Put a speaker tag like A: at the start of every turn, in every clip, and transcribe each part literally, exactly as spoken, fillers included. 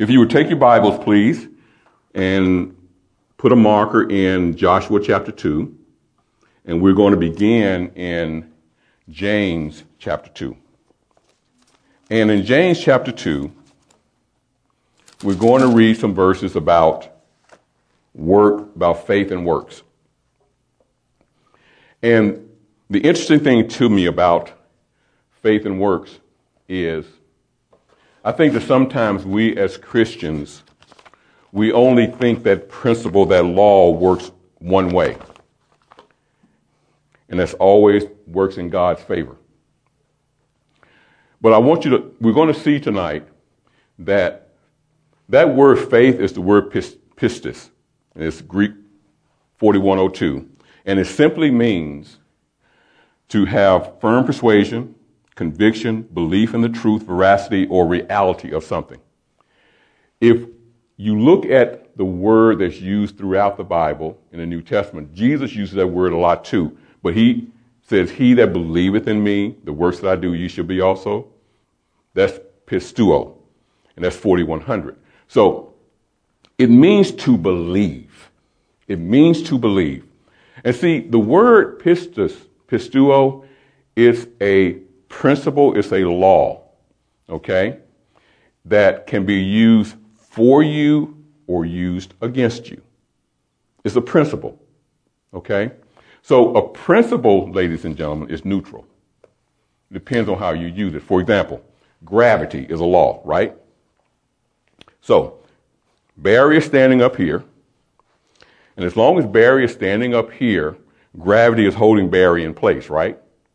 A: If you would take your Bibles, please, and put a marker in Joshua chapter two, and we're going to begin in James chapter two. And in James chapter two, we're going to read some verses about work, about faith and works. And the interesting thing to me about faith and works is I think that sometimes we as Christians, we only think that principle, that law works one way. And that's always works in God's favor. But I want you to, we're going to see tonight that that word faith is the word pistis. And it's Greek forty-one oh two. And it simply means to have firm persuasion, conviction, belief in the truth, veracity, or reality of something. If you look at the word that's used throughout the Bible in the New Testament, Jesus uses that word a lot too. But he says, he that believeth in me, the works that I do, ye shall be also. That's pistuo. And that's forty-one hundred. So it means to believe. It means to believe. And see, the word pistis, pistuo, is a principle, it's a law, okay, that can be used for you or used against you. It's a principle, okay? So a principle, ladies and gentlemen, is neutral. It depends on how you use it. For example, gravity is a law, right? So Barry is standing up here, and as long as Barry is standing up here, gravity is holding Barry in place, right?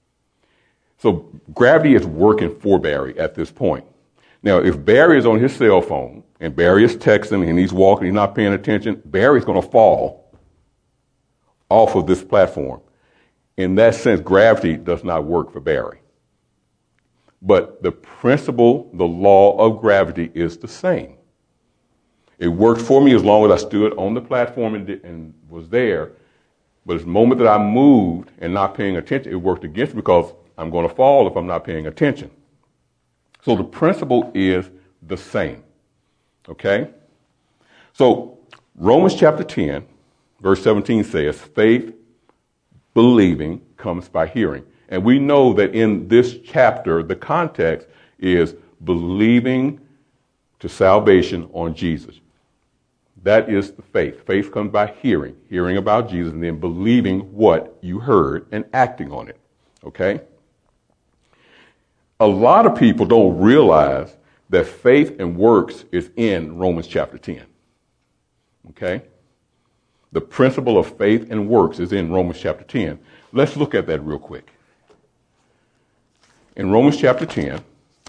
A: So gravity is working for Barry at this point. Now, if Barry is on his cell phone and Barry is texting and he's walking, he's not paying attention, Barry's going to fall off of this platform. In that sense, gravity does not work for Barry. But the principle, the law of gravity is the same. It worked for me as long as I stood on the platform and, did, and was there. But the moment that I moved and not paying attention, it worked against me because I'm going to fall if I'm not paying attention. So the principle is the same. Okay? So Romans chapter ten, verse seventeen says, faith, believing, comes by hearing. And we know that in this chapter, the context is believing to salvation on Jesus. That is the faith. Faith comes by hearing, hearing about Jesus, and then believing what you heard and acting on it. Okay? A lot of people don't realize that faith and works is in Romans chapter ten. Okay? The principle of faith and works is in Romans chapter ten. Let's look at that real quick. In Romans chapter ten,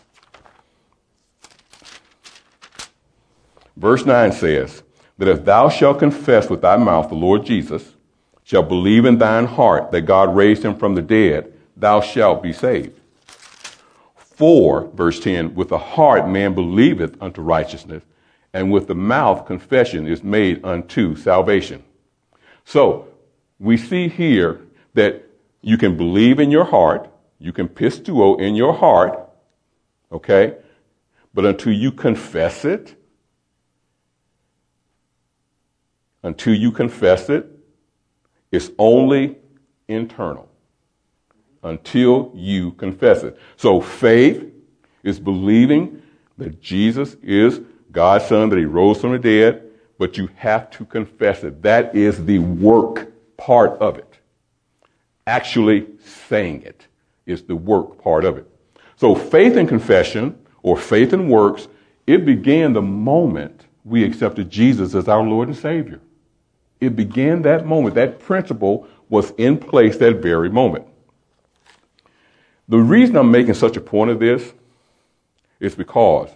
A: verse nine says, that if thou shalt confess with thy mouth the Lord Jesus, shalt believe in thine heart that God raised him from the dead, thou shalt be saved. For, verse ten, with the heart man believeth unto righteousness, and with the mouth confession is made unto salvation. So, we see here that you can believe in your heart, you can pistuo in your heart, okay, but until you confess it, until you confess it, it's only internal. Until you confess it. So faith is believing that Jesus is God's Son, that he rose from the dead, but you have to confess it. That is the work part of it. Actually saying it is the work part of it. So faith and confession, or faith and works, it began the moment we accepted Jesus as our Lord and Savior. It began that moment. That principle was in place that very moment. The reason I'm making such a point of this is because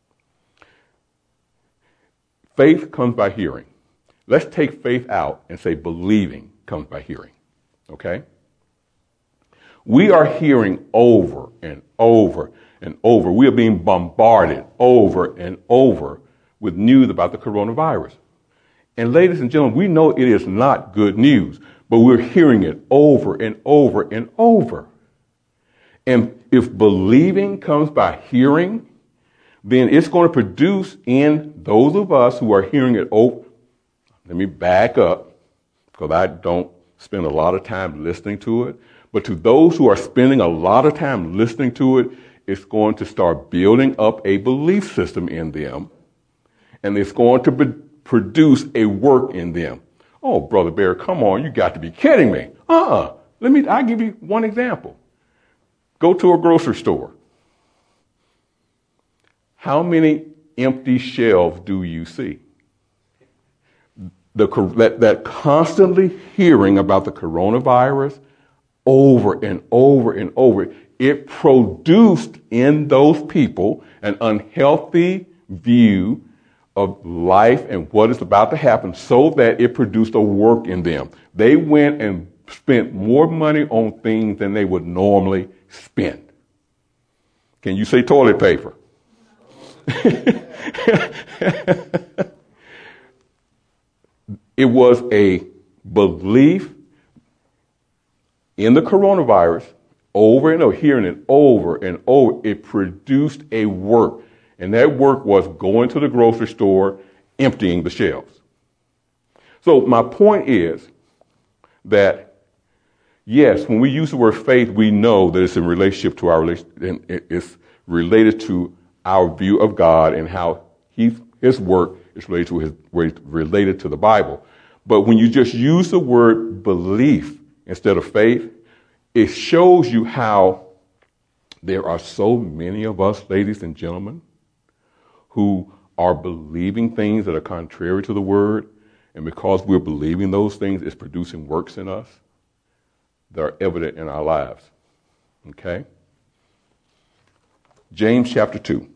A: faith comes by hearing. Let's take faith out and say believing comes by hearing. Okay? We are hearing over and over and over. We are being bombarded over and over with news about the coronavirus. And ladies and gentlemen, we know it is not good news, but we're hearing it over and over and over. And if believing comes by hearing, then it's going to produce in those of us who are hearing it. Oh, let me back up, because I don't spend a lot of time listening to it. But to those who are spending a lot of time listening to it, it's going to start building up a belief system in them, and it's going to be- produce a work in them. Oh, Brother Barry, come on, you got to be kidding me. Uh-uh. Let me, I'll give you one example. Go to a grocery store. How many empty shelves do you see? The, that, that constantly hearing about the coronavirus over and over and over, it produced in those people an unhealthy view of life and what is about to happen, so that it produced a work in them. They went and spent more money on things than they would normally spend. Can you say toilet paper? It was a belief in the coronavirus over and over, hearing it over and over. It produced a work, and that work was going to the grocery store, emptying the shelves. So my point is that, yes, when we use the word faith, we know that it's in relationship to our relation, and it's related to our view of God and how he, his work is related to his related to the Bible. But when you just use the word belief instead of faith, it shows you how there are so many of us, ladies and gentlemen, who are believing things that are contrary to the word, and because we're believing those things, it's producing works in us that are evident in our lives. Okay? James chapter two.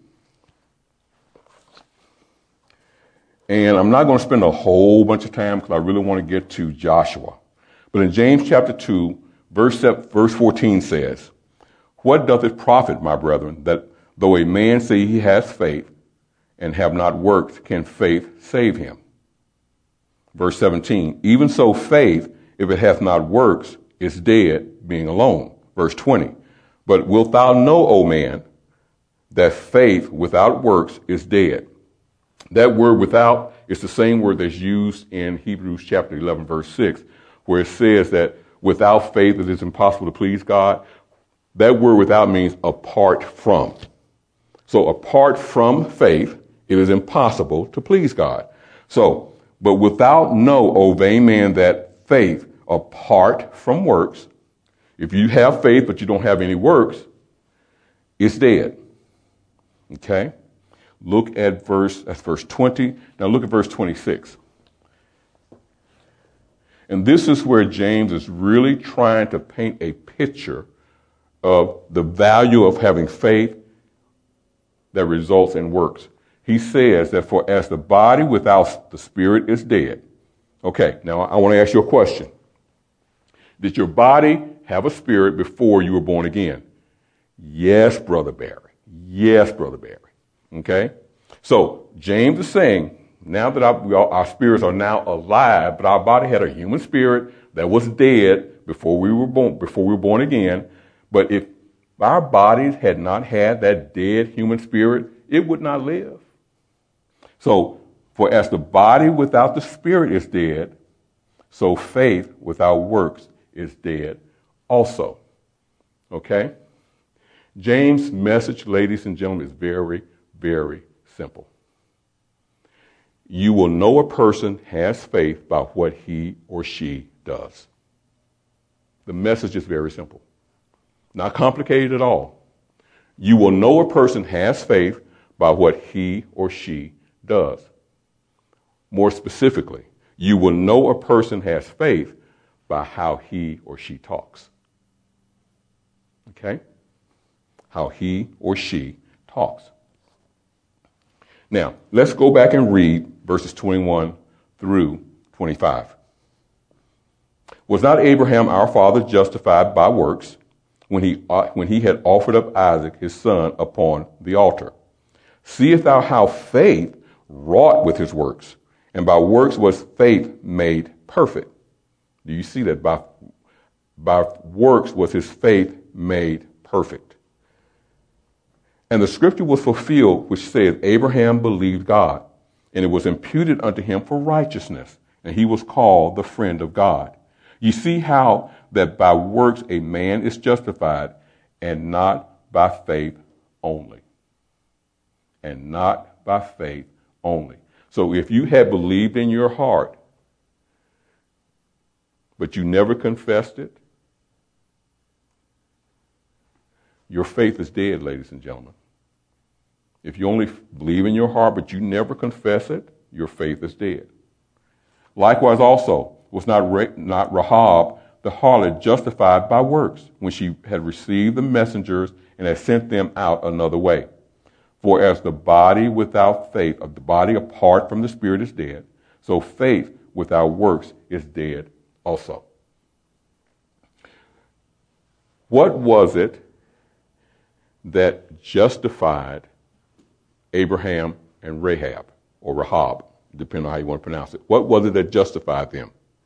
A: And I'm not going to spend a whole bunch of time because I really want to get to Joshua. But in James chapter two, verse verse fourteen says, "What doth it profit, my brethren, that though a man say he has faith and have not works, can faith save him?" Verse seventeen, "Even so faith, if it hath not works, is dead, being alone." Verse twenty, "But wilt thou know, O man, that faith without works is dead?" That word without is the same word that's used in Hebrews chapter eleven, verse six, where it says that without faith it is impossible to please God. That word without means apart from. So apart from faith, it is impossible to please God. So, but without know, O vain man, that faith apart from works, if you have faith but you don't have any works, it's dead. Okay? Look at verse, that's verse twenty. Now look at verse twenty-six. And this is where James is really trying to paint a picture of the value of having faith that results in works. He says that for as the body without the spirit is dead. Okay, now I want to ask you a question. Did your body have a spirit before you were born again? Yes, Brother Barry. Yes, Brother Barry. Okay? So James is saying, now that our, we all, our spirits are now alive, but our body had a human spirit that was dead before we were born, before we were born again. But if our bodies had not had that dead human spirit, it would not live. So, for as the body without the spirit is dead, so faith without works is dead also. Okay? James' message, ladies and gentlemen, is very, very simple. You will know a person has faith by what he or she does. The message is very simple. Not complicated at all. You will know a person has faith by what he or she does. More specifically, you will know a person has faith by how he or she talks. Okay? How he or she talks. Now, let's go back and read verses twenty-one through twenty-five. "Was not Abraham our father justified by works when he, uh, when he had offered up Isaac his son upon the altar? Seest thou how faith wrought with his works, and by works was faith made perfect?" Do you see that? By, by works was his faith made perfect. And the scripture was fulfilled, which says, Abraham believed God, and it was imputed unto him for righteousness, and he was called the friend of God. You see how that by works a man is justified, and not by faith only. And not by faith only. So if you had believed in your heart, but you never confessed it, your faith is dead, ladies and gentlemen. If you only believe in your heart, but you never confess it, your faith is dead. Likewise also, was not, Ra- not Rahab the harlot justified by works when she had received the messengers and had sent them out another way? For as the body without faith, or the body apart from the spirit is dead, so faith without works is dead also. What was it that justified Abraham and Rahab, or Rahab, depending on how you want to pronounce it? What was it that justified them?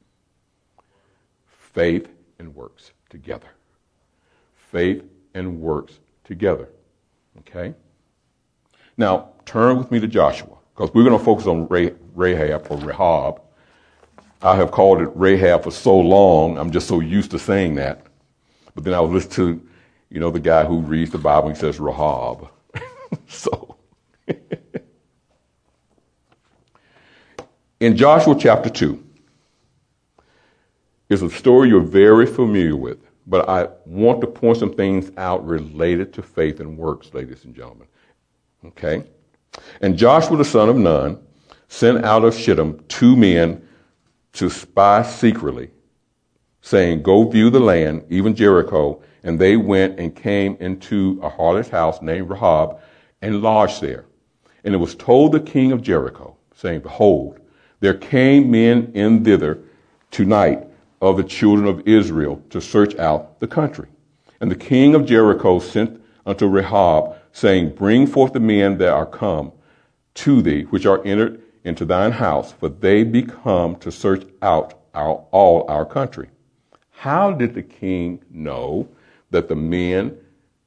A: Faith and works together. Faith and works together. Okay? Now, turn with me to Joshua, because we're going to focus on Rahab or Rahab. I have called it Rahab for so long, I'm just so used to saying that. But then I was listening to, you know, the guy who reads the Bible and he says Rahab. So, in Joshua chapter two, is a story you're very familiar with, but I want to point some things out related to faith and works, ladies and gentlemen. Okay? And Joshua the son of Nun sent out of Shittim two men to spy secretly, saying, Go view the land, even Jericho. And they went and came into a harlot's house named Rahab and lodged there. And it was told the king of Jericho, saying, Behold, there came men in thither tonight of the children of Israel to search out the country. And the king of Jericho sent unto Rahab, saying, Bring forth the men that are come to thee, which are entered into thine house, for they be come to search out our, all our country. How did the king know that the men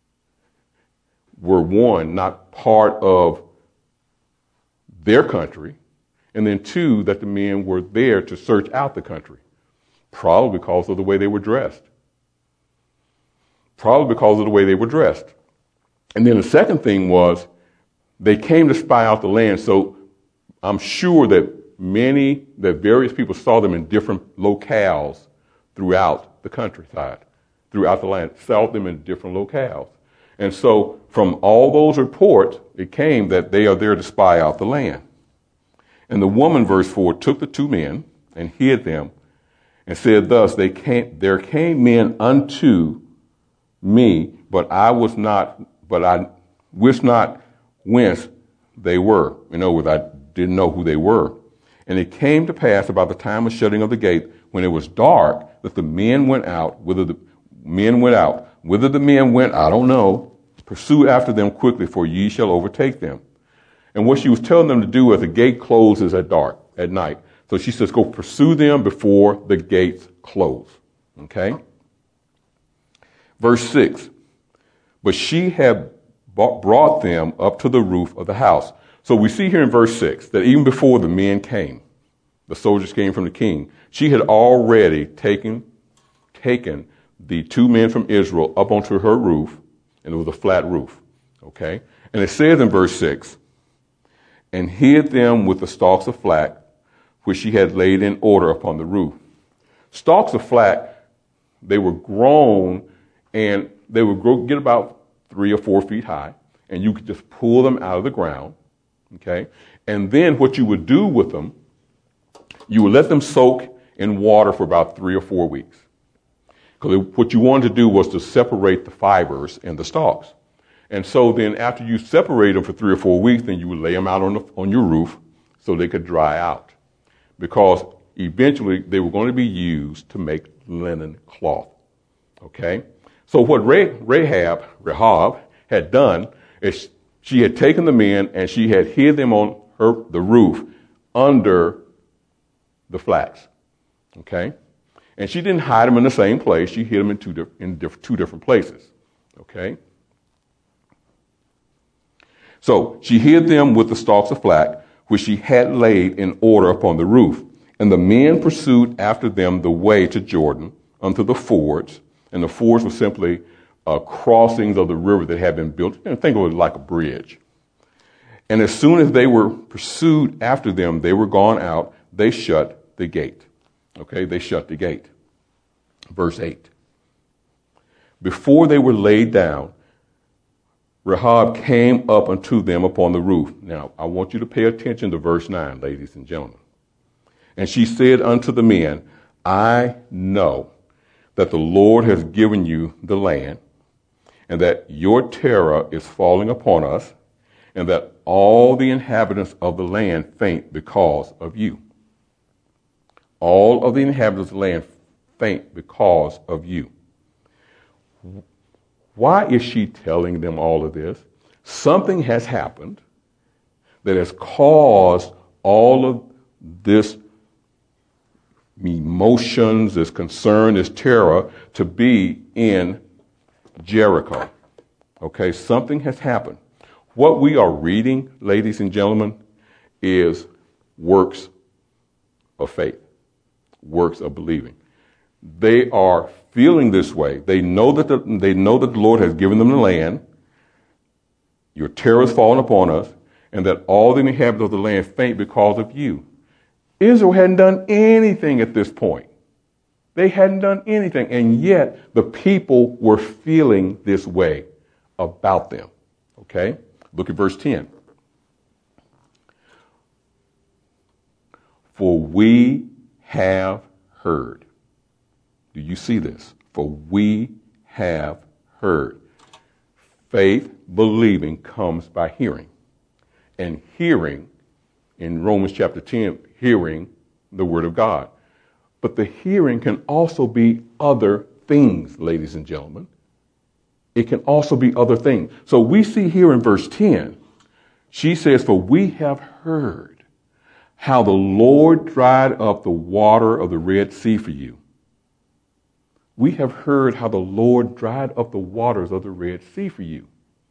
A: were, one, not part of their country, and then two, that the men were there to search out the country? Probably because of the way they were dressed. Probably because of the way they were dressed. And then the second thing was, they came to spy out the land, so I'm sure that many, that various people saw them in different locales throughout the countryside, throughout the land, saw them in different locales. And so from all those reports, it came that they are there to spy out the land. And the woman, verse four, took the two men and hid them and said thus, they came, there came men unto me, but I was not, but I wist not whence they were. In other words, I didn't know who they were. And it came to pass about the time of shutting of the gate, when it was dark, that the men went out, whither the men went out. Whither the men went, I don't know. Pursue after them quickly, for ye shall overtake them. And what she was telling them to do as the gate closes at dark, at night. So she says, go pursue them before the gates close. Okay? Verse six. But she had brought them up to the roof of the house. So we see here in verse six that even before the men came, the soldiers came from the king, she had already taken, taken the two men from Israel up onto her roof, and it was a flat roof. Okay? And it says in verse six, and hid them with the stalks of flax, which she had laid in order upon the roof. Stalks of flax, they were grown, and they would grow, get about three or four feet high, and you could just pull them out of the ground, okay? And then what you would do with them, you would let them soak in water for about three or four weeks. Because what you wanted to do was to separate the fibers in the stalks. And so then after you separate them for three or four weeks, then you would lay them out on, the, on your roof so they could dry out. Because eventually they were going to be used to make linen cloth. Okay? So what Rahab, Rahab had done is she had taken the men and she had hid them on her, the roof under the flax. Okay? And she didn't hide them in the same place. She hid them in two, in diff- two different places. Okay? So she hid them with the stalks of flax, which she had laid in order upon the roof. And the men pursued after them the way to Jordan unto the fords. And the fords were simply uh, crossings of the river that had been built. And think of it like a bridge. And as soon as they were pursued after them, they were gone out. They shut the gate. Okay, they shut the gate. Verse eight. Before they were laid down, Rahab came up unto them upon the roof. Now, I want you to pay attention to verse nine, ladies and gentlemen. And she said unto the men, I know that the Lord has given you the land, and that your terror is falling upon us, and that all the inhabitants of the land faint because of you. All of the inhabitants of the land faint because of you. Why is she telling them all of this? Something has happened that has caused all of this emotions, this concern, this terror to be in Jericho. Okay, something has happened. What we are reading, ladies and gentlemen, is works of faith, works of believing. They are feeling this way. They know that the, they know that the Lord has given them the land. Your terror has fallen upon us, and that all the inhabitants of the land faint because of you. Israel hadn't done anything at this point. They hadn't done anything, and yet the people were feeling this way about them. Okay? Look at verse ten. For we have heard. Do you see this? For we have heard. Faith, believing, comes by hearing. And hearing, in Romans chapter ten, hearing the word of God. But the hearing can also be other things, ladies and gentlemen. It can also be other things. So we see here in verse ten, she says, for we have heard how the Lord dried up the water of the Red Sea for you. We have heard how the Lord dried up the waters of the Red Sea for you.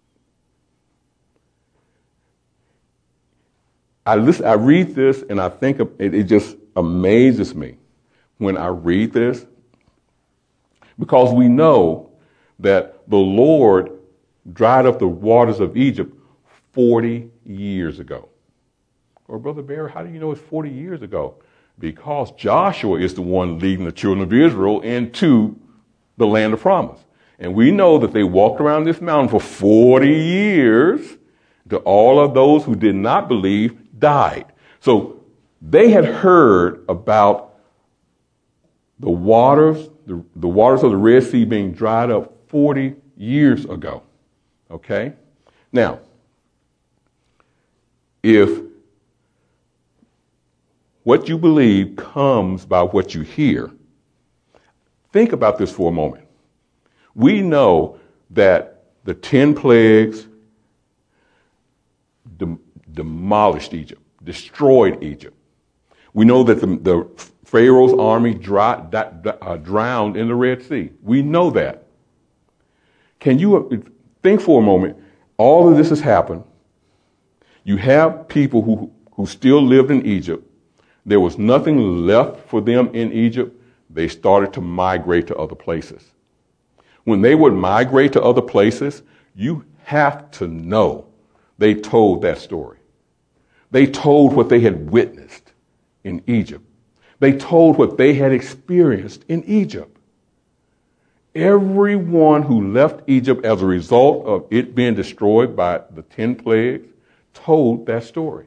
A: I listen, I read this and I think of, it, it just amazes me when I read this, because we know that the Lord dried up the waters of Egypt forty years ago. Or Brother Barry, how do you know it's forty years ago? Because Joshua is the one leading the children of Israel into the land of promise. And we know that they walked around this mountain for forty years until all of those who did not believe died. So they had heard about the waters, the, the waters of the Red Sea being dried up forty years ago. Okay? Now, if what you believe comes by what you hear, think about this for a moment. We know that the ten plagues dem- demolished Egypt, destroyed Egypt. We know that the, the Pharaoh's army dry, uh, drowned in the Red Sea. We know that. Can you think for a moment? All of this has happened. You have people who, who still lived in Egypt. There was nothing left for them in Egypt. They started to migrate to other places. When they would migrate to other places, you have to know they told that story. They told what they had witnessed in Egypt. They told what they had experienced in Egypt. Everyone who left Egypt as a result of it being destroyed by the ten plagues told that story.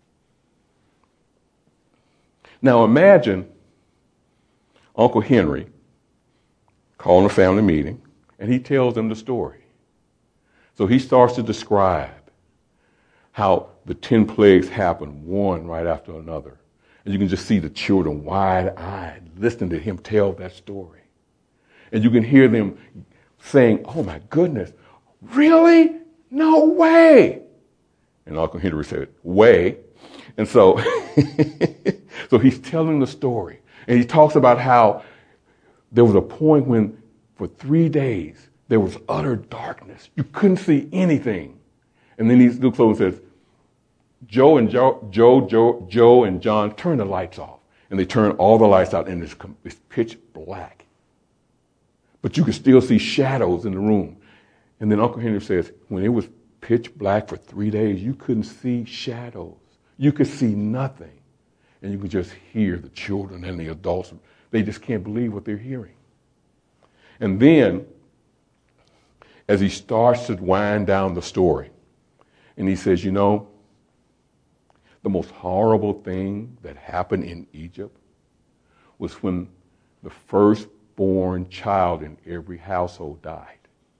A: Now imagine Uncle Henry calling a family meeting, and he tells them the story. So he starts to describe how the ten plagues happened, one right after another. And you can just see the children wide-eyed listening to him tell that story. And you can hear them saying, oh my goodness, really? No way. And Uncle Henry said, way. And so, so he's telling the story. And he talks about how there was a point when for three days there was utter darkness. You couldn't see anything. And then he looks over and says, Joe and Joe, Joe, Joe, Joe and John, turn the lights off. And they turn all the lights out, and it's, it's pitch black. But you can still see shadows in the room. And then Uncle Henry says, when it was pitch black for three days, you couldn't see shadows. You could see nothing. And you could just hear the children and the adults. They just can't believe what they're hearing. And then, as he starts to wind down the story, and he says, you know, the most horrible thing that happened in Egypt was when the firstborn child in every household died.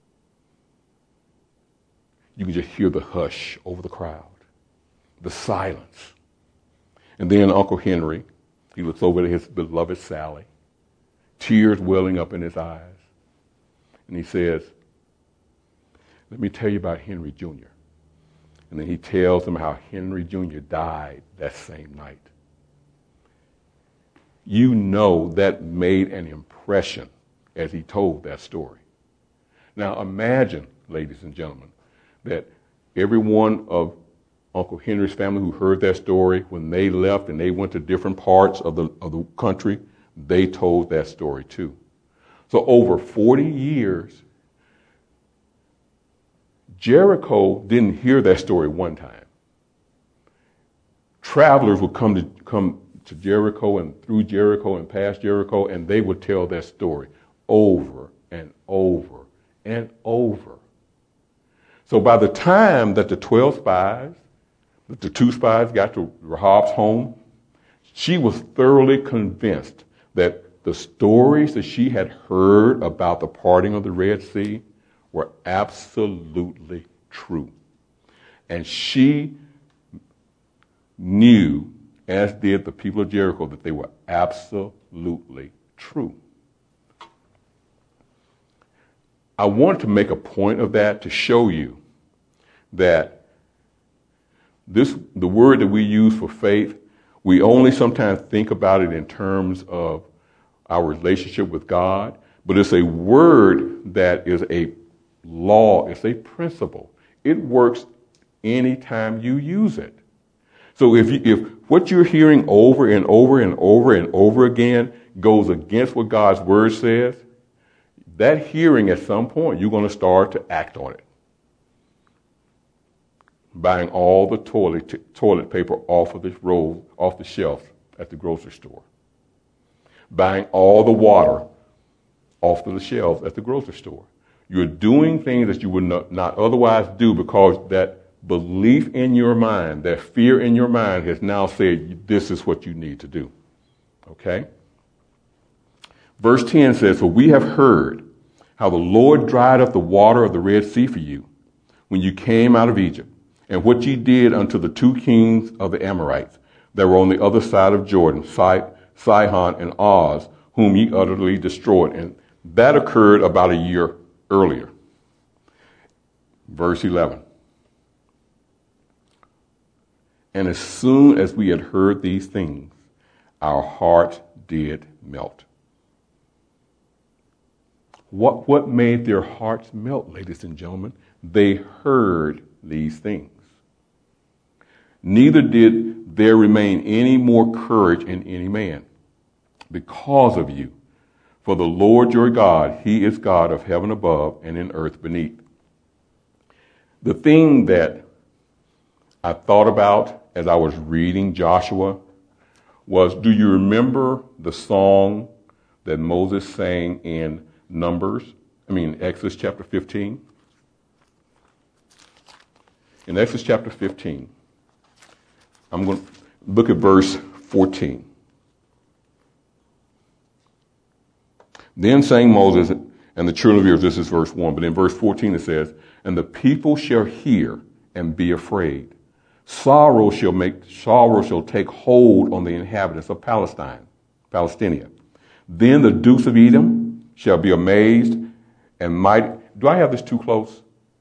A: You can just hear the hush over the crowd, the silence. And then Uncle Henry, he looks over at his beloved Sally, tears welling up in his eyes. And he says, let me tell you about Henry Junior And then he tells them how Henry Junior died that same night. You know that made an impression as he told that story. Now imagine, ladies and gentlemen, that every one of Uncle Henry's family who heard that story, when they left and they went to different parts of the, of the country, they told that story too. So over forty years, Jericho didn't hear that story one time. Travelers would come to come to Jericho and through Jericho and past Jericho, and they would tell that story over and over and over. So by the time that the twelve spies, that the two spies got to Rahab's home, she was thoroughly convinced that the stories that she had heard about the parting of the Red Sea were absolutely true. And she knew, as did the people of Jericho, that they were absolutely true. I wanted to make a point of that to show you that this, the word that we use for faith, we only sometimes think about it in terms of our relationship with God, but it's a word that is a law, it's a principle. It works anytime you use it. So if you, if what you're hearing over and over and over and over again goes against what God's word says, that hearing at some point you're going to start to act on it. Buying all the toilet t- toilet paper off of the roll, off the shelf at the grocery store. Buying all the water off of the shelves at the grocery store. You're doing things that you would not, not otherwise do because that belief in your mind, that fear in your mind has now said this is what you need to do. Okay? Verse ten says, "For we have heard how the Lord dried up the water of the Red Sea for you when you came out of Egypt, and what ye did unto the two kings of the Amorites that were on the other side of Jordan, Sihon and Og, whom ye utterly destroyed." And that occurred about a year earlier. Verse eleven. "And as soon as we had heard these things, our heart did melt." What, what made their hearts melt, ladies and gentlemen? They heard these things. "Neither did there remain any more courage in any man because of you. For the Lord your God, he is God of heaven above and in earth beneath." The thing that I thought about as I was reading Joshua was, do you remember the song that Moses sang in Numbers? I mean, Exodus chapter fifteen. In Exodus chapter fifteen, I'm going to look at verse fourteen. "Then sang Moses and the children of Israel," this is verse one, but in verse fourteen it says, "And the people shall hear and be afraid. Sorrow shall make sorrow shall take hold on the inhabitants of Palestine, Palestinia. Then the dukes of Edom shall be amazed and mighty." Do I have this too close?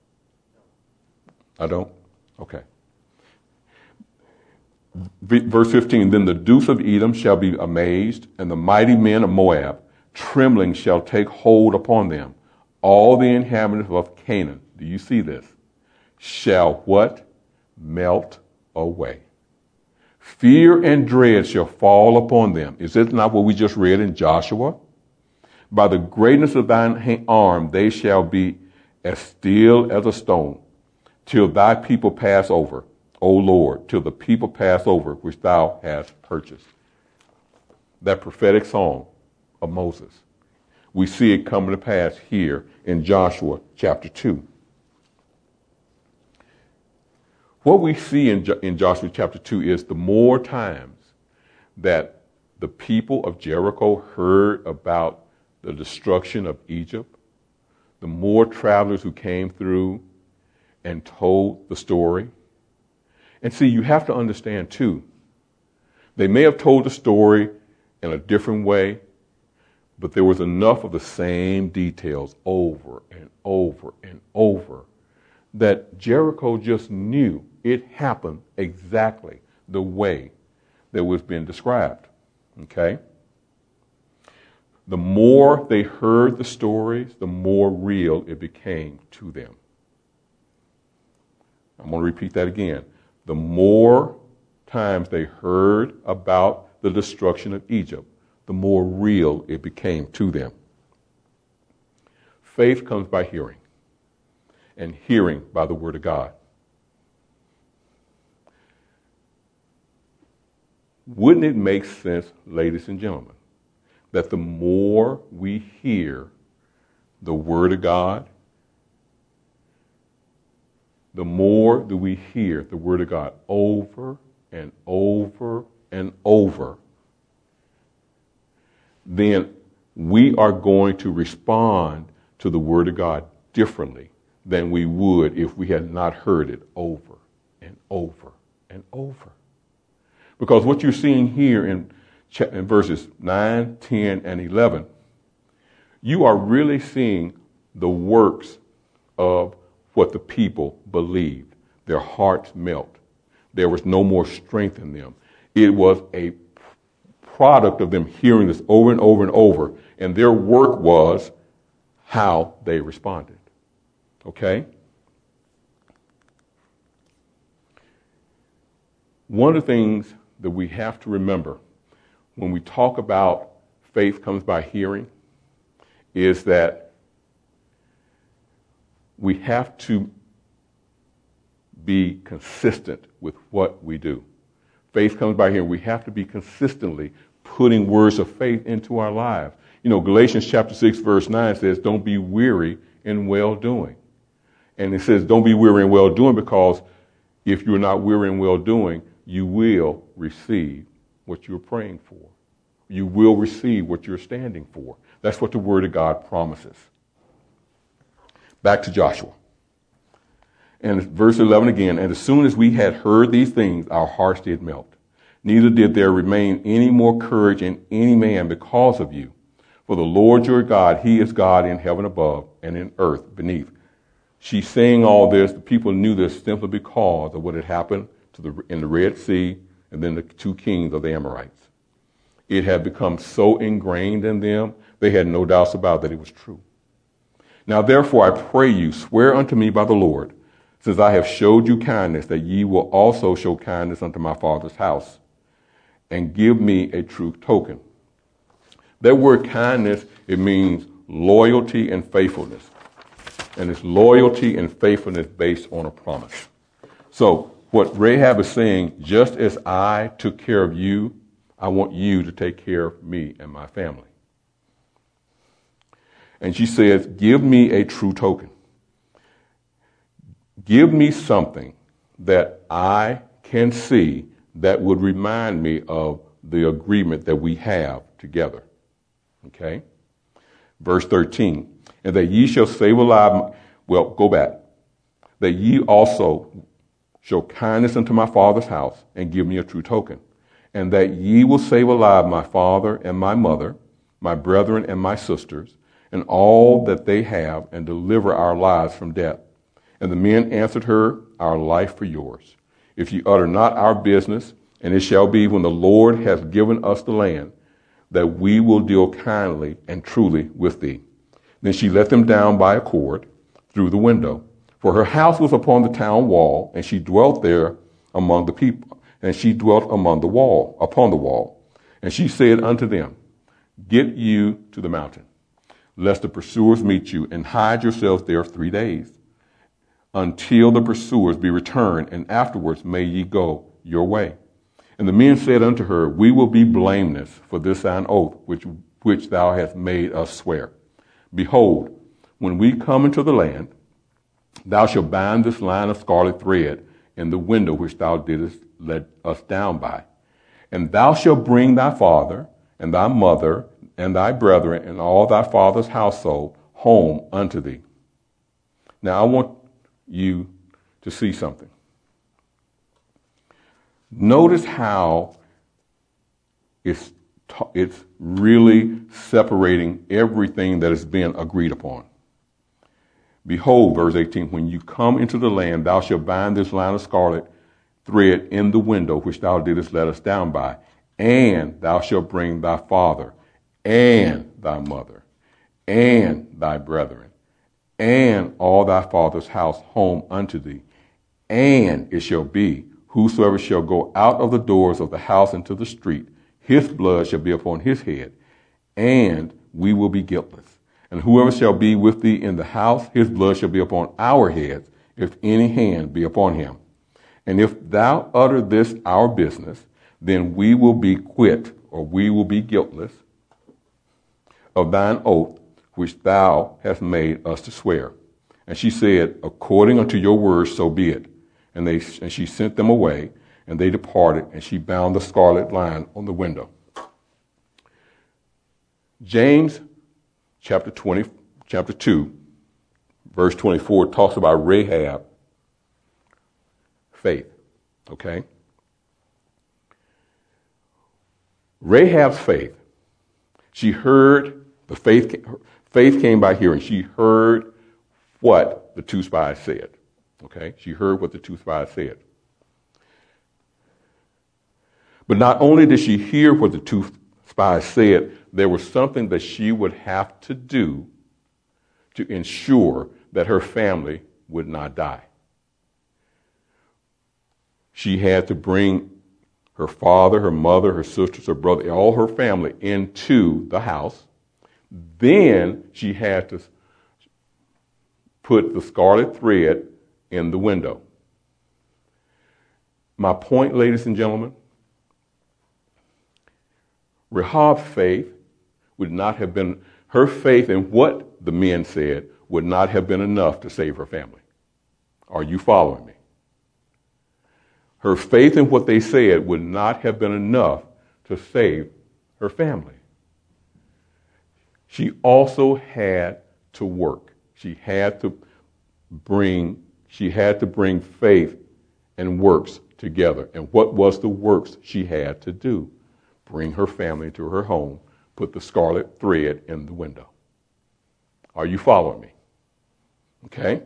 A: I don't? Okay. Verse fifteen, "Then the dukes of Edom shall be amazed, and the mighty men of Moab, trembling shall take hold upon them. All the inhabitants of Canaan," do you see this? shall what? Melt away. Fear and dread shall fall upon them. Is this not what we just read in Joshua? By the greatness of thine arm they shall be as still as a stone, till thy people pass over, O Lord, till the people pass over which thou hast purchased. That prophetic song of Moses. We see it coming to pass here in Joshua chapter two. What we see in, jo- in Joshua chapter two is the more times that the people of Jericho heard about the destruction of Egypt, the more travelers who came through and told the story. And see, you have to understand too, they may have told the story in a different way, but there was enough of the same details over and over and over that Jericho just knew it happened exactly the way that was being described. Okay? The more they heard the stories, the more real it became to them. I'm going to repeat that again. The more times they heard about the destruction of Egypt, the more real it became to them. Faith comes by hearing, and hearing by the Word of God. Wouldn't it make sense, ladies and gentlemen, that the more we hear the Word of God, the more that we hear the Word of God over and over and over, then we are going to respond to the Word of God differently than we would if we had not heard it over and over and over. Because what you're seeing here in, in verses nine, ten, and eleven, you are really seeing the works of what the people believed. Their hearts melt. There was no more strength in them. It was a product of them hearing this over and over and over, and their work was how they responded. Okay? One of the things that we have to remember when we talk about faith comes by hearing is that we have to be consistent with what we do. Faith comes by hearing. We have to be consistently putting words of faith into our lives. You know, Galatians chapter six, verse nine says, don't be weary in well-doing. And it says, don't be weary in well-doing, because if you're not weary in well-doing, you will receive what you're praying for. You will receive what you're standing for. That's what the Word of God promises. Back to Joshua. And verse eleven again, and as soon as we had heard these things, our hearts did melt. Neither did there remain any more courage in any man because of you. For the Lord your God, He is God in heaven above and in earth beneath. She's saying all this. The people knew this simply because of what had happened to the, in the Red Sea and then the two kings of the Amorites. It had become so ingrained in them, they had no doubts about that it was true. Now therefore I pray you, swear unto me by the Lord, since I have showed you kindness, that ye will also show kindness unto my father's house, and give me a true token. That word kindness, it means loyalty and faithfulness. And it's loyalty and faithfulness based on a promise. So what Rahab is saying, just as I took care of you, I want you to take care of me and my family. And she says, give me a true token. Give me something that I can see that would remind me of the agreement that we have together. Okay? Verse thirteen. And that ye shall save alive, well, go back. That ye also show kindness unto my father's house, and give me a true token. And that ye will save alive my father and my mother, my brethren and my sisters, and all that they have, and deliver our lives from death. And the men answered her, our life for yours. If ye utter not our business, and it shall be when the Lord has given us the land, that we will deal kindly and truly with thee. Then she let them down by a cord through the window, For her house was upon the town wall, and she dwelt there among the people, and she dwelt among the wall, upon the wall. And she said unto them, Get you to the mountain, lest the pursuers meet you, and hide yourselves there three days, until the pursuers be returned, and afterwards may ye go your way. And the men said unto her, We will be blameless for this thine oath, which, which thou hast made us swear. Behold, when we come into the land, thou shalt bind this line of scarlet thread in the window which thou didst let us down by. And thou shalt bring thy father and thy mother and thy brethren and all thy father's household home unto thee. Now I want you to see something. Notice how it's, it's really separating everything that has been agreed upon. Behold, verse eighteen, when you come into the land, thou shalt bind this line of scarlet thread in the window which thou didst let us down by, and thou shalt bring thy father and thy mother and thy brethren and all thy father's house home unto thee. And it shall be, whosoever shall go out of the doors of the house into the street, his blood shall be upon his head, and we will be guiltless. And whoever shall be with thee in the house, his blood shall be upon our heads, if any hand be upon him. And if thou utter this our business, then we will be quit, or we will be guiltless of thine oath, which thou hast made us to swear. And she said, According unto your words, so be it. And they and she sent them away, and they departed, and she bound the scarlet line on the window. James chapter twenty, chapter two, verse twenty-four talks about Rahab faith. Okay? Rahab's faith. She heard the faith. Faith came by hearing. She heard what the two spies said. Okay? She heard what the two spies said. But not only did she hear what the two spies said, there was something that she would have to do to ensure that her family would not die. She had to bring her father, her mother, her sisters, her brother, all her family into the house. Then she had to put the scarlet thread in the window. My point, ladies and gentlemen, Rahab's faith would not have been, her faith in what the men said would not have been enough to save her family. Are you following me? Her faith in what they said would not have been enough to save her family. She also had to work. She had to bring, she had to bring faith and works together. And what was the works she had to do? Bring her family to her home, put the scarlet thread in the window. Are you following me? Okay?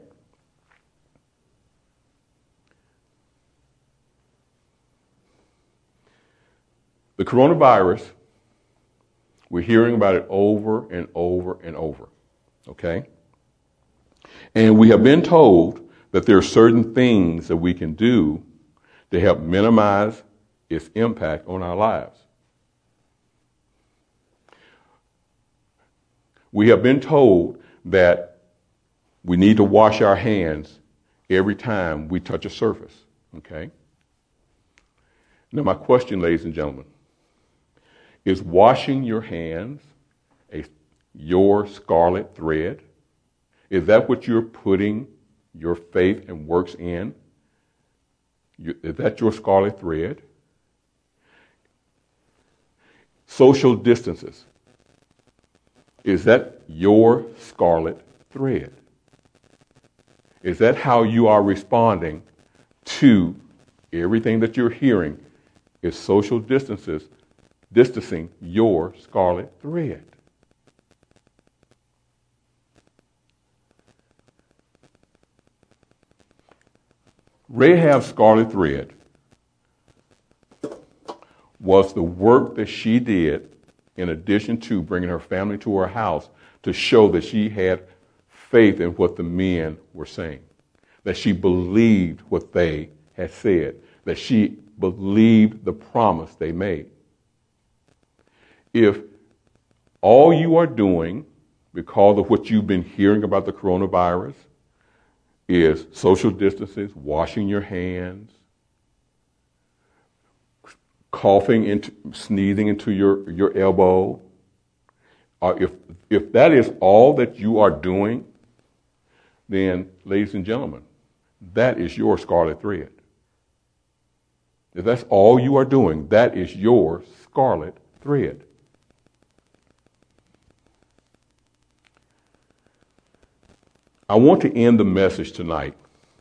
A: The coronavirus, we're hearing about it over and over and over. Okay? And we have been told that there are certain things that we can do to help minimize its impact on our lives. We have been told that we need to wash our hands every time we touch a surface. Okay? Now, my question, ladies and gentlemen, is washing your hands a, your scarlet thread? Is that what you're putting your faith and works in? You, is that your scarlet thread? Social distances. Is that your scarlet thread? Is that how you are responding to everything that you're hearing? Is social distances distancing your scarlet thread? Rahab's scarlet thread was the work that she did in addition to bringing her family to her house to show that she had faith in what the men were saying. that she believed what they had said, that she believed the promise they made. If all you are doing because of what you've been hearing about the coronavirus is social distances, washing your hands, coughing into, sneezing into your, your elbow, or if, if that is all that you are doing, then, ladies and gentlemen, that is your scarlet thread. If that's all you are doing, that is your scarlet thread. I want to end the message tonight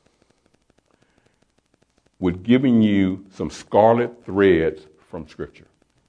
A: with giving you some scarlet threads from Scripture.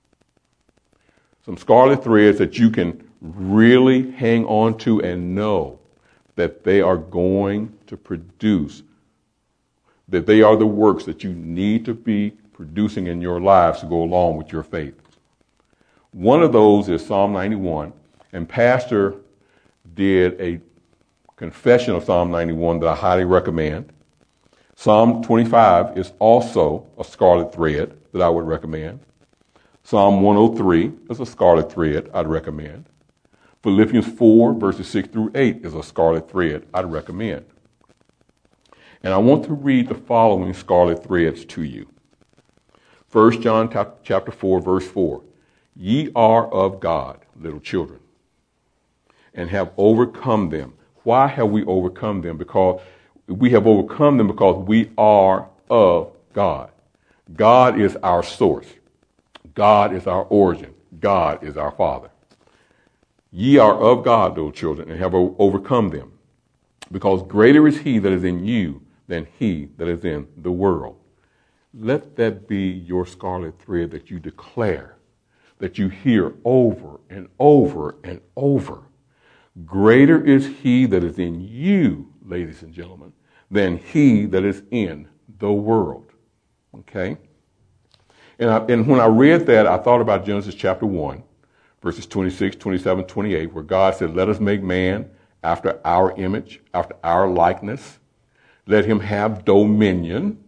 A: Some scarlet threads that you can really hang on to and know that they are going to produce, that they are the works that you need to be producing in your lives to go along with your faith. One of those is Psalm ninety-one, and Pastor did a confession of Psalm ninety-one that I highly recommend. Psalm twenty-five is also a scarlet thread that I would recommend. Psalm one oh three is a scarlet thread I'd recommend. Philippians four, verses six through eight is a scarlet thread I'd recommend. And I want to read the following scarlet threads to you. First John chapter four, verse four. Ye are of God, little children, and have overcome them. Why have we overcome them? Because we have overcome them because we are of God. God is our source. God is our origin. God is our Father. Ye are of God, little children, and have overcome them, because greater is he that is in you than he that is in the world. Let that be your scarlet thread that you declare, that you hear over and over and over. Greater is he that is in you, ladies and gentlemen, than he that is in the world. Okay? And, I, and when I read that, I thought about Genesis chapter one, verses twenty-six, twenty-seven, twenty-eight, where God said, let us make man after our image, after our likeness. Let him have dominion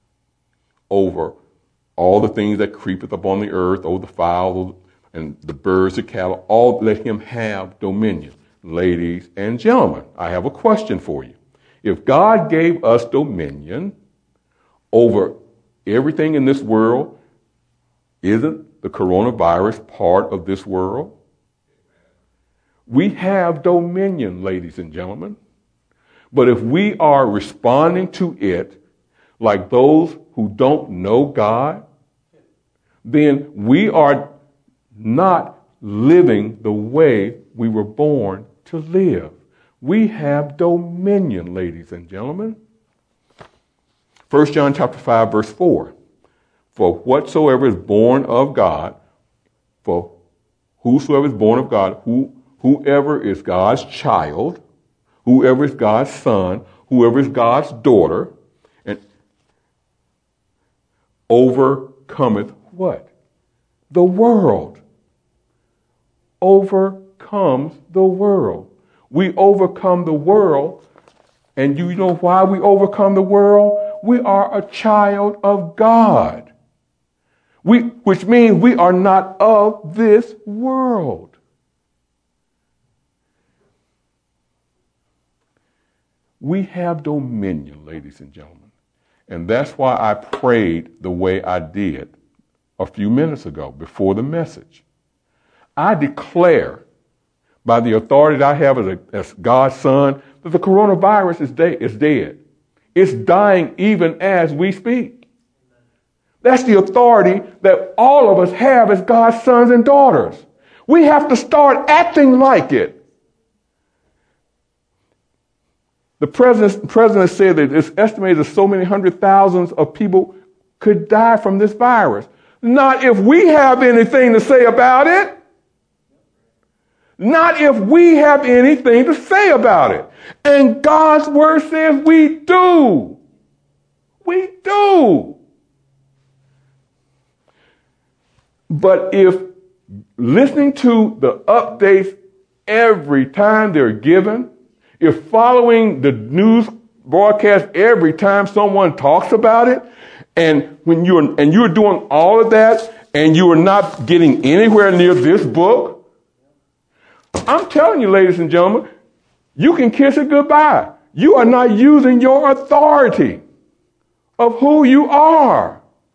A: over all the things that creepeth upon the earth, over the fowls and the birds, the cattle, all let him have dominion. Ladies and gentlemen, I have a question for you. If God gave us dominion over everything in this world, isn't the coronavirus part of this world? We have dominion, ladies and gentlemen. But if we are responding to it like those who don't know God, then we are not living the way we were born to live. We have dominion, ladies and gentlemen. First John chapter five, verse four. For whatsoever is born of God, for whosoever is born of God, who, whoever is God's child, whoever is God's son, whoever is God's daughter, and overcometh what? The world. Overcomes the world. We overcome the world, and you know why we overcome the world? We are a child of God. We, which means we are not of this world. We have dominion, ladies and gentlemen. And that's why I prayed the way I did a few minutes ago before the message. I declare by the authority that I have as, a, as God's son that the coronavirus is, de- is dead. It's dying even as we speak. That's the authority that all of us have as God's sons and daughters. We have to start acting like it. The president, president said that it's estimated that so many hundred thousands of people could die from this virus. Not if we have anything to say about it. Not if we have anything to say about it. And God's word says we do. We do. But if listening to the updates every time they're given, if following the news broadcast every time someone talks about it. And when you're and you're doing all of that and you are not getting anywhere near this book, I'm telling you, ladies and gentlemen, you can kiss it goodbye. You are not using your authority of who you are.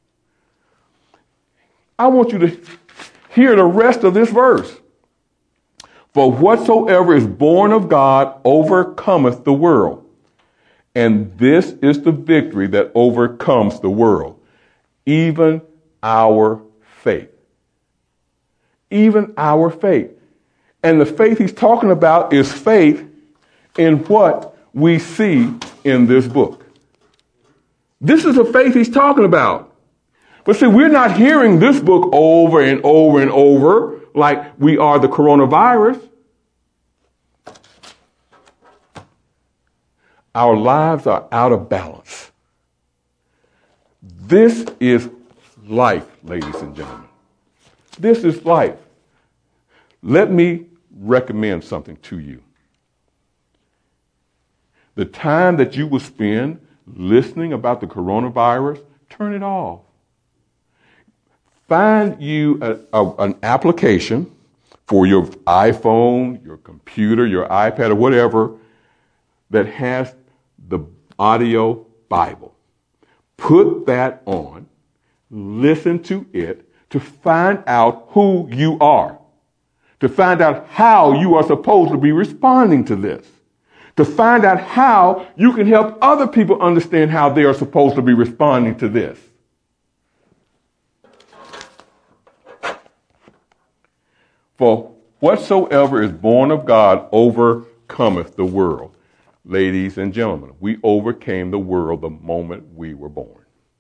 A: I want you to hear the rest of this verse. For whatsoever is born of God overcometh the world. And this is the victory that overcomes the world, even our faith. Even our faith. And the faith he's talking about is faith in what we see in this book. This is the faith he's talking about. But see, we're not hearing this book over and over and over like we are the coronavirus. Our lives are out of balance. This is life, ladies and gentlemen. This is life. Let me recommend something to you. The time that you will spend listening about the coronavirus, turn it off. Find you a, a, an application for your iPhone, your computer, your iPad, or whatever that has the audio Bible. Put that on, listen to it to find out who you are, to find out how you are supposed to be responding to this, to find out how you can help other people understand how they are supposed to be responding to this. For whatsoever is born of God overcometh the world. Ladies and gentlemen, we overcame the world the moment we were born.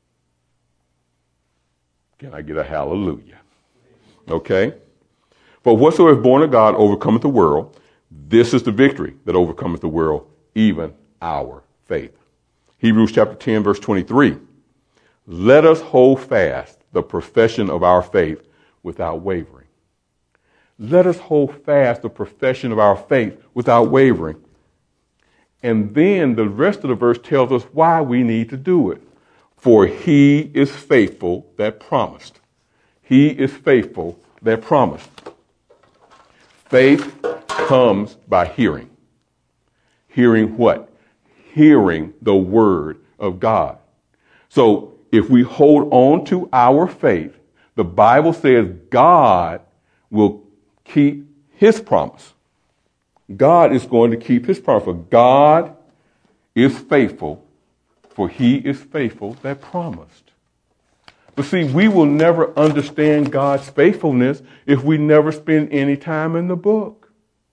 A: Can I get a hallelujah? Okay? For whatsoever is born of God overcometh the world. This is the victory that overcometh the world, even our faith. Hebrews chapter ten, verse twenty-three. Let us hold fast the profession of our faith without wavering. Let us hold fast the profession of our faith without wavering. And then the rest of the verse tells us why we need to do it. For he is faithful that promised. He is faithful that promised. Faith comes by hearing. Hearing what? Hearing the word of God. So if we hold on to our faith, the Bible says God will keep his promise. God is going to keep his promise. For God is faithful, for he is faithful that promised. But see, we will never understand God's faithfulness if we never spend any time in the book.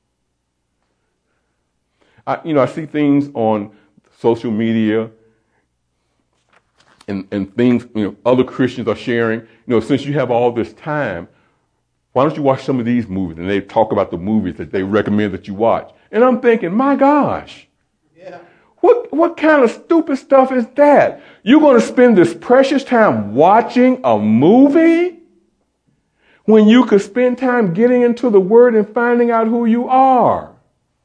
A: I, you know, I see things on social media and, and things, you know, other Christians are sharing. You know, since you have all this time, why don't you watch some of these movies? And they talk about the movies that they recommend that you watch. And I'm thinking, my gosh, yeah. what what kind of stupid stuff is that? You're going to spend this precious time watching a movie when you could spend time getting into the Word and finding out who you are.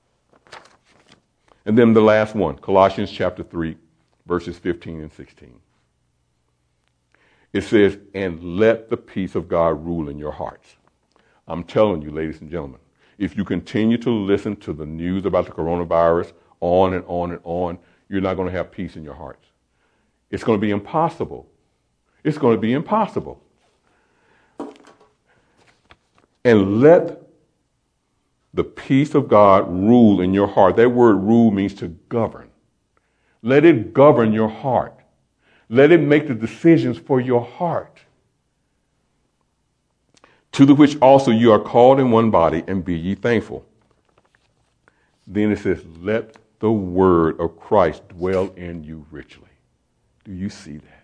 A: And then the last one, Colossians chapter three, verses fifteen and sixteen. It says, and let the peace of God rule in your hearts. I'm telling you, ladies and gentlemen, if you continue to listen to the news about the coronavirus on and on and on, you're not going to have peace in your hearts. It's going to be impossible. It's going to be impossible. And let the peace of God rule in your heart. That word rule means to govern. Let it govern your heart. Let it make the decisions for your heart. To the which also you are called in one body, and be ye thankful. Then it says, let the word of Christ dwell in you richly. Do you see that?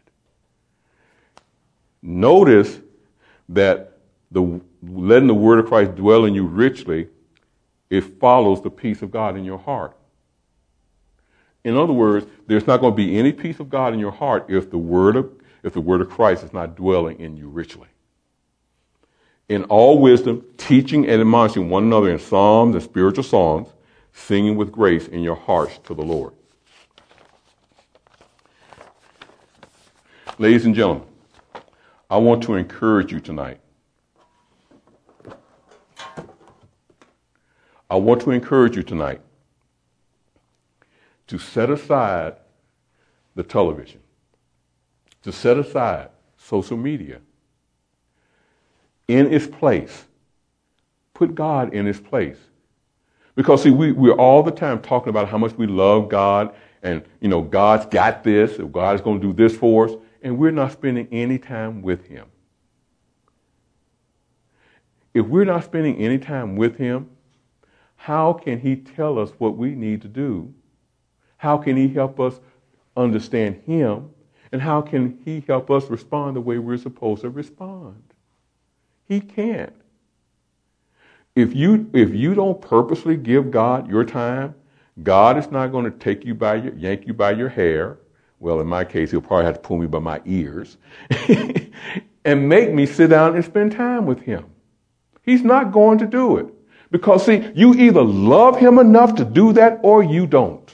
A: Notice that the letting the word of Christ dwell in you richly, it follows the peace of God in your heart. In other words, there's not going to be any peace of God in your heart if the word of if the word of Christ is not dwelling in you richly. In all wisdom, teaching and admonishing one another in psalms and spiritual songs, singing with grace in your hearts to the Lord. Ladies and gentlemen, I want to encourage you tonight. I want to encourage you tonight to set aside the television, to set aside social media. In its place, put God in its place. Because see, we, we're all the time talking about how much we love God and, you know, God's got this, or God is going to do this for us, and we're not spending any time with him. If we're not spending any time with him, how can he tell us what we need to do? How can he help us understand him? And how can he help us respond the way we're supposed to respond? He can't. If you if you don't purposely give God your time, God is not going to take you by your, yank you by your hair. Well, in my case, he'll probably have to pull me by my ears and make me sit down and spend time with him. He's not going to do it. Because, see, you either love him enough to do that or you don't.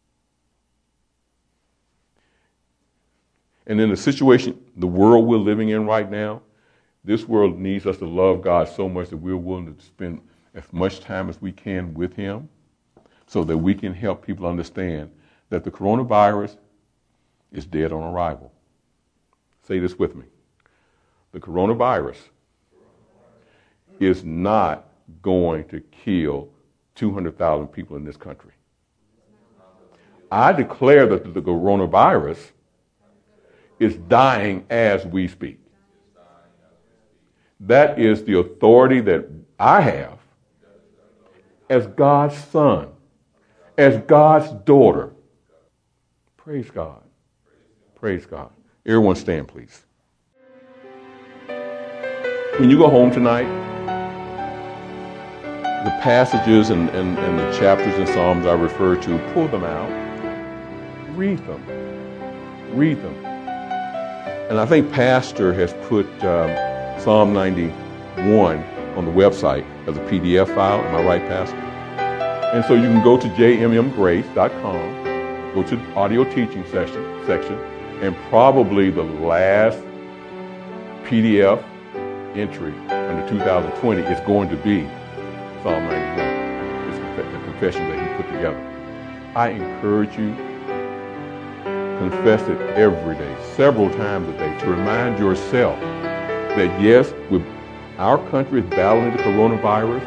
A: And in the situation, the world we're living in right now, this world needs us to love God so much that we're willing to spend as much time as we can with him so that we can help people understand that the coronavirus is dead on arrival. Say this with me. The coronavirus is not going to kill two hundred thousand people in this country. I declare that the coronavirus is dying as we speak. That is the authority that I have as God's son, as God's daughter. Praise God. Praise God. Everyone stand, please. When you go home tonight, the passages and, and, and the chapters and Psalms I refer to, pull them out, read them, read them. And I think Pastor has put um, Psalm ninety-one on the website as a P D F file. Am I right, Pastor? And so you can go to j m m grace dot com, go to the audio teaching section, section, and probably the last P D F entry under two thousand twenty is going to be Psalm ninety-one. It's the confession that he put together. I encourage you, confess it every day, several times a day, to remind yourself that yes, with our country is battling the coronavirus,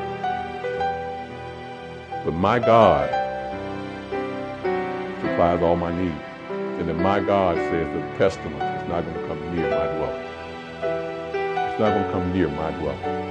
A: but my God supplies all my needs. And that my God says that the pestilence is not going to come near my dwelling. It's not going to come near my dwelling.